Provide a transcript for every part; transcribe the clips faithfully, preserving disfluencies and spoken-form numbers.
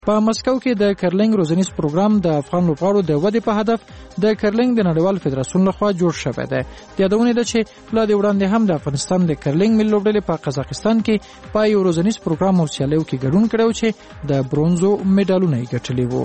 په مسکو کې د کرلینګ روزنیز پروګرام د افغان لوبغاړو د ودې په هدف د کرلینګ د نړیوال فدراسیون لخوا جوړ شوی دی. یادونه ده چې لا د وړاندې هم د افغانستان د کرلینګ ملي لوبډلې په قزاقستان کې په یو روزنیز پروګرام او سیالیو کې ګډون کړو چې د برونزو میډالونه یې ګټلي وو.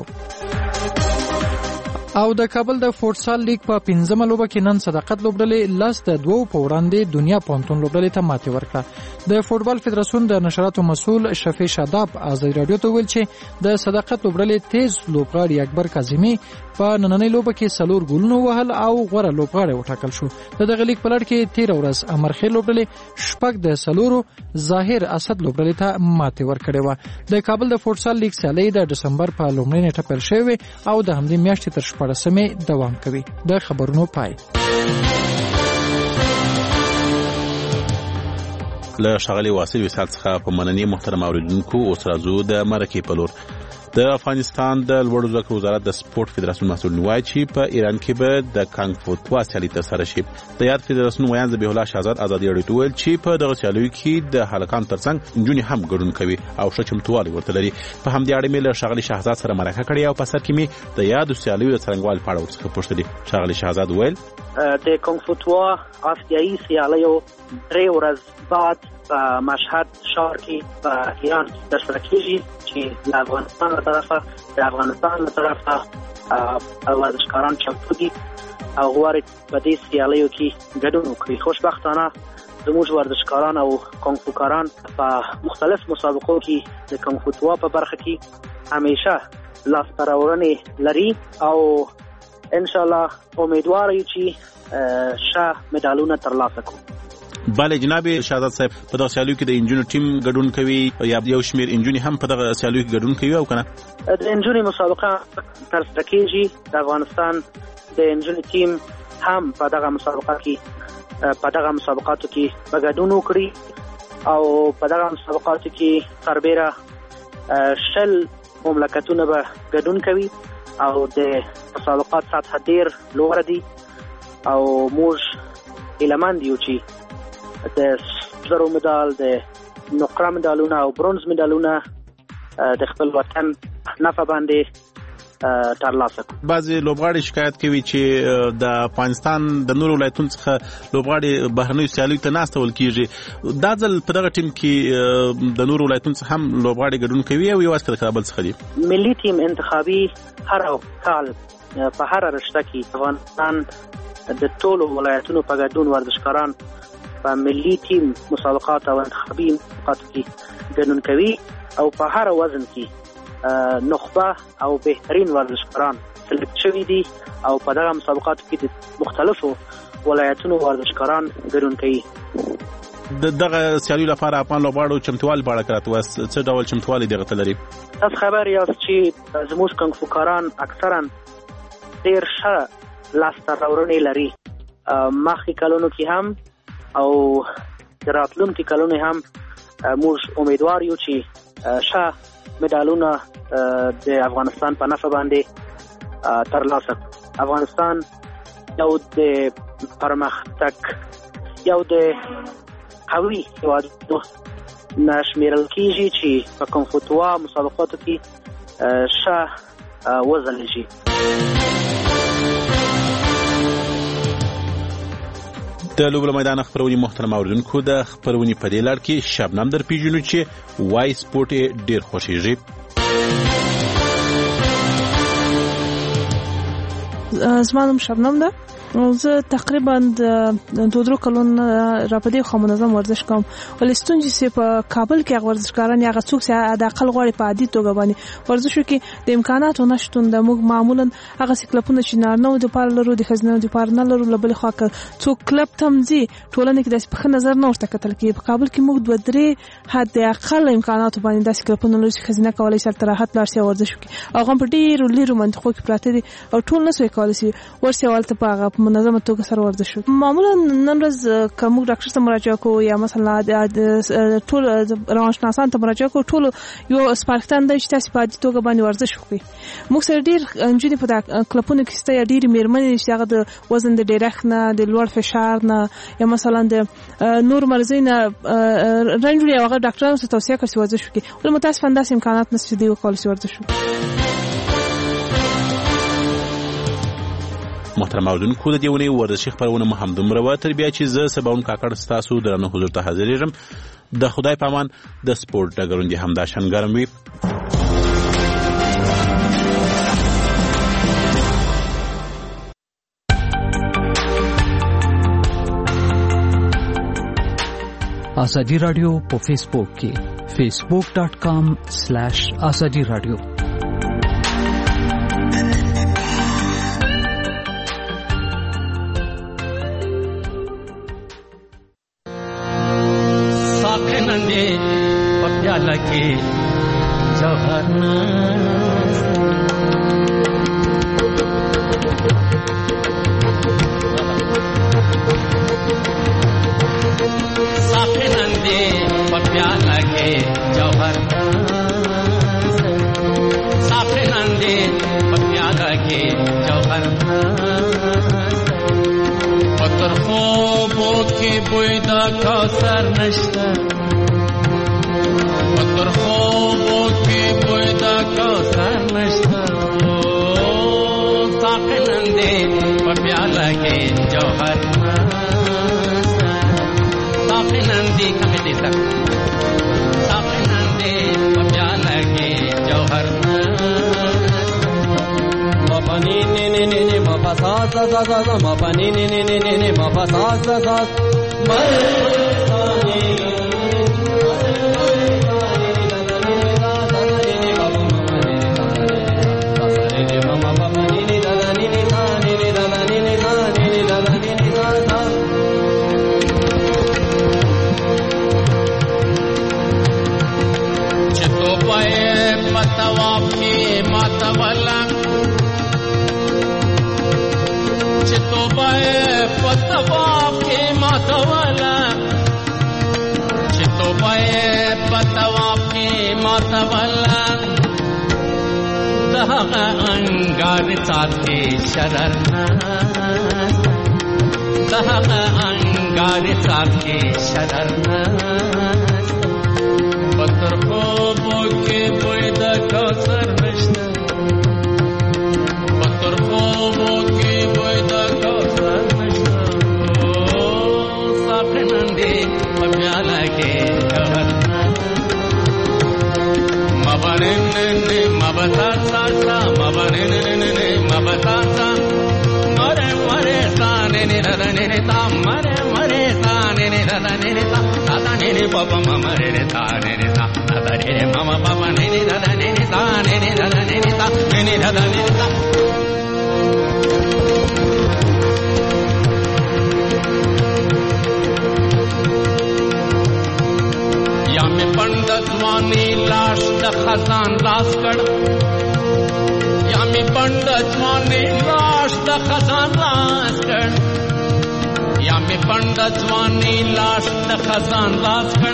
او د کابل د فوټسال لیګ په پنځمه لوبه کې نن صداقت لوبډلې لاس د دوو په وړاندې دنیا پونتون لوبډلې ته ماتې ورکړه. د فوټبال فدراسیون د نشراتو مسؤل شفیع شاداب ازادي رادیو ته ویل چې د صداقت لوبډلې تیز لوبغاړي اکبر کاظمي په نننۍ لوبه کې څلور ګولونه وهل او غوره لوبغاړی وټاکل شو. د دغه لیګ په لړ کې تیر ورځ امرخیل لوبډلې شپږ د څلورو ظاهر اسد لوبډلې ته ماتې ورکړې وه. د کابل د فوټسال لیګ سیالۍ د دسمبر په لومړۍ نیټه پیل شوې او د همدې میاشتې تر شپاړسمې دوام کوي. د خبرونو پای. له ښاغلي واصل وصال څخه په مننې محترم اوریدونکو اوس راځو د مرکې په لور. د افغانستان د لوړو زده کړو وزارت د سپورت فدراسیون مسؤل وایي چې په ایران کې به د کانګ فو توا سیالي ترسره شي. د یاد فدراسیون ویان ذبیح الله شهزاد ازادي رادیو ته ویل چې په دغه سیالیو کې د هلکانو ترڅنګ نجونې هم ګډون کوي او ښه چمتووالی ورته لري. په همدې اړه مې له ښاغلي شهزاد سره مرکه کړې او په سر کې مې د یادو سیالیو د څرنګوالي په اړه ورڅخه پوښتلې. ښاغلي شهزاد ویل د کانګ فو توا آسیایي سیالیو درې ورځ بعد په مشهد ښار کې په ایران ترسره کېږي چې د افغانستان له طرفه د افغانستان له طرفه ورزشکاران چمتو دي او غواړي په دې سیالیو کې ګډون وکړي. خوشبختانه زموږ ورزشکاران او کانګفوکاران په مختلف مسابقو کې د کانګفو په برخه کې همیشه لاسته راوړنې لري او ان شاء الله امیدوار یو چې ښه مډالونه ترلاسه کړو. بله جناب شهزاد صاحب په دغه سیالیو کې د انجونو ټیم ګډون کوي یا یو شمیر انجونې هم په دغه سیالیو کې ګډون کوي او کنه د انجونې مسابقه ترسره کېږي. د افغانستان د انجونې ټیم هم په دغه مسابقه کې په دغه مسابقاتو کې ګډون وکړي او په دغه مسابقاتو کې سربېره شل مملکتونه به ګډون کوي او د مسابقات سطح ډېر لوړه دي او موږ هیلهمند یو چې د زرو مډال د نقره مډالونه او برونز مډالونه د خپل وطن نفع باندې ترلاسه کړو. بعضې لوبغاړي شکایت کوي چې د افغانستان د نورو ولایتونو څخه لوبغاړي بهرنیو سیالیو ته نه استول کېږي. دا ځل په دغه ټیم کې د نورو ولایتونو څخه هم لوبغاړي ګډون کوي او یوازې د کابل څخه دي. ملي ټیم انتخابي هر کال په هره رشته کې افغانستان د ټولو ولایتونو په ګډون ورزشکاران په ملي ټیم مسابقات او انتخابي مسابقاتو کې ګډون کوي او په هر وزن کې نخبه او بهترین ورزشکاران سلیکټ شوي دي او په دغه مسابقاتو کې د مختلفو ولایتونو ورزشکاران ګډون کوي. د دغه سیالیو لپاره افغان لوبغاړو چمتووالي په اړه راته وایاست، څه ډول چمتووالی دغه ته لري؟ تاسو خبر یاست چې زموږ کانګفوکاران اکثرا ډېر ښه لاسته راوړنې لري. مخکې کلونو کې هم او د راتلونکي کلونو هم موږ امیدوار یو چې ښه مډالونه د افغانستان په نفع باندې ترلاسه کړو. افغانستان یو د پرمختګ یو د قوي هېوادونو نه شمېرل کېږي چې په کانګفو مسابقاتو کې ښه وځلېږي. د لوبو میدان خبرونې محترم اوریدونکو د خبرونې په دې لړ کې شبنم در پیژنو چې وای سپورټ ډېر خوښیږي. زما نوم شبنم ده. زه تقریبا د دوه درو کلونو را په دې خو منظم ورزش کوم، ولې ستونزې چې په کابل کې هغه ورزشکاران یا هغه څوک چې د اقل غواړي په عادي توګه باندې ورزش وکړي د امکاناتو نشتون د موږ معمولا هغه کلبونه چې نارینه د پاره لرو د ښځینه د پاره نه لرو له بلې خوا څوک کلب ته ځي ټولنه کې داسې په ښه نظر نه ورته کتل کېږي. په کابل کې موږ دوه درې حد اقل امکاناتو باندې داسې کلبونه لرو چې ښځینه کولی شي هلته راحت لاړ شي ورزش وکړي او هغه په ډېرو لیرو منطقو کې پراته دي او ټول نه شوی کولی شي ورشي هلته په هغه منظمه توګه سره ورزش وکړي. معمولا نن ورځ کوم ډاکټر ته مراجعه کوو یا مثلا ټول روانشناسان ته مراجعه کوو، ټول یو سپارښتنه ده چې تاسو په عادي توګه باندې ورزش وکړئ. موږ سره ډیر نجونې په کلپونو کې سته یا ډېرې مېرمنې چې هغه د وزن د ډېرښت نه، د لوړ فشار نه یا مثلا د نور مرضۍ نه رنج وړي، هغه ډاکټرانو ته توصیه کوي چې ورزش وکړي. ولې متاسفانه داسې امکانات نشته چې دوی وکولی شي ورزش وکړي. محترم اوریدونکو، د دې ونې ورزشي خپرونه مو همدومره وه. تر بیا چې زه سباون کاکړ ستاسو درنه حضور ته حاضرېږم. د خدای په امان. د سپورټ ډګرونه دې همدا شان ګرم وي. آزادی رادیو په فیسبوک کې facebook dot com slash azadi radio. साखनंदे पप्याला के जवाना साखनंदे पप्याला के जवाना साखनंदे पप्याला के जवाना पत्थर خوبو کې بوی دا کوثر نشته پتر خوبو کې بوی دا کوثر نشته ساقنندې په پیاله کې جوهر نشته ساقنندې کمه دې سر ساقنندې په پیاله کې جوهر نشته مپانی نی نی نی نی مپاسا سا سا سا مپانی نی نی نی نی مپاسا سا سا مرسانی چتو پائے پتواب کی ماتوالا چتو پائے پتواب کی ماتوالا چتو پائے پتواب کی ماتوالا دہا انگار ساتھی شرر دہا انگار ساتھی شرر پتر خوبو کے بوئی دا کوثر نشتا پتر خوبو کے بوئی دا کوثر نشتا ساقنندے پمیالا کے جوہر مبنن مبتا ساسا مبنن مبتا سا مرے مرے سانے نردنے تا مرے مرے سانے نردنے تا تا نی پاپا مرے سانے تا تا رے ماما پاپا نی نردنے تا نی نردنے تا نی نردنے تا یا میں پندت وانی لاش د خزان لاس کړ یا می پندت وانی لاش د خزان لاس کړ یا می پندت وانی لاش د خزان لاس کړ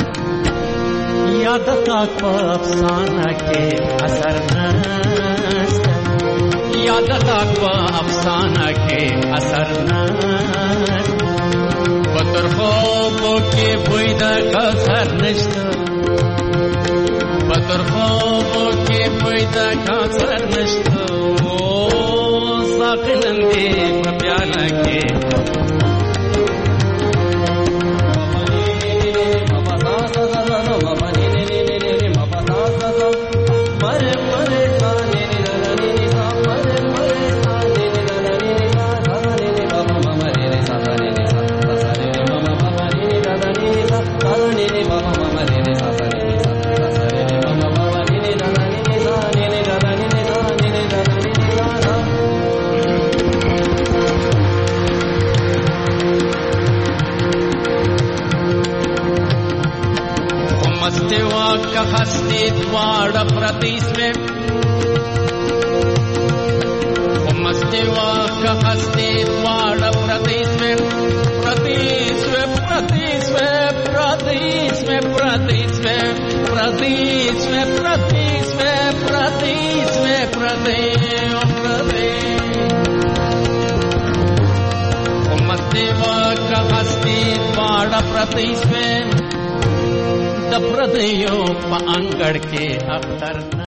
یاد تا کو افسانه کې اثر نشته یاد تا کو افسانه کې اثر نشته پتر خوبو کې بوی د کوثر نشته پتر خوبو کې بوی د کوثر نشته ساقنندې په پیاله کې का हस्ती द्वार प्रतीस में मस्त मस्तिवा का हस्ती द्वार प्रतीस्वे प्रतीस्वे प्रतीस्वे प्रतीस्वे प्रतीस्वे प्रतीस्वे प्रतीस्वे प्रतीस्वे प्रतीस्वे मस्तिवा का हस्ती द्वार प्रतीस्वे द प्रदेयो पांगड़ के अख्तर